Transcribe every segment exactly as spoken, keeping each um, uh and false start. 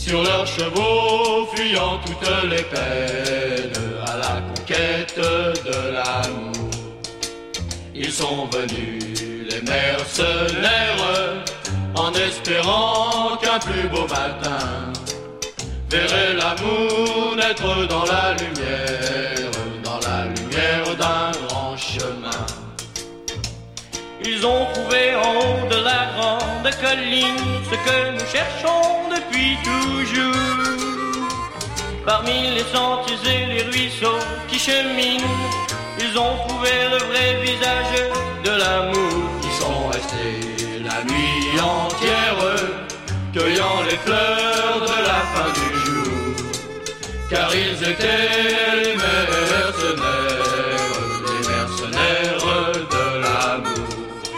sur leurs chevaux, fuyant toutes les peines, à la conquête de l'amour. Ils sont venus, les mercenaires, en espérant qu'un plus beau matin verrait l'amour naître dans la lumière, dans la lumière d'un grand chemin. Ils ont trouvé en haut de la grande colline ce que nous cherchons depuis toujours. Parmi les sentiers et les ruisseaux qui cheminent, ils ont trouvé le vrai visage de l'amour. Ils sont restés la nuit entière, cueillant les fleurs de la fin du jour, car ils étaient les mercenaires, les mercenaires de l'amour.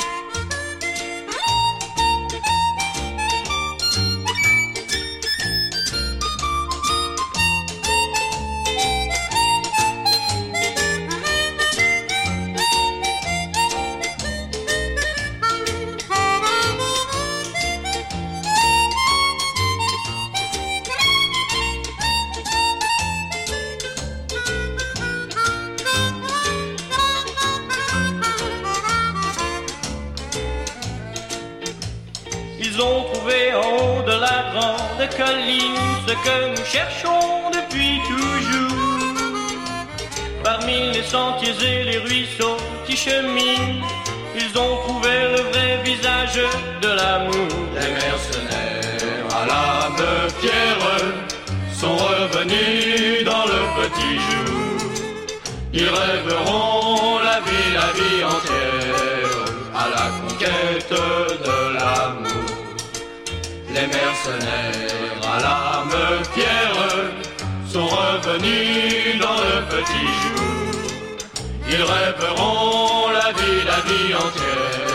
Ils ont trouvé en haut de la grande colline ce que nous cherchons depuis toujours. Parmi les sentiers et les ruisseaux qui cheminent, ils ont trouvé le vrai visage de l'amour. Les mercenaires à l'âme fière sont revenus dans le petit jour. Ils rêveront la vie, la vie entière, à la conquête de l'amour. Les mercenaires à l'âme fière sont revenus dans le petit jour. Ils rêveront la vie, la vie entière,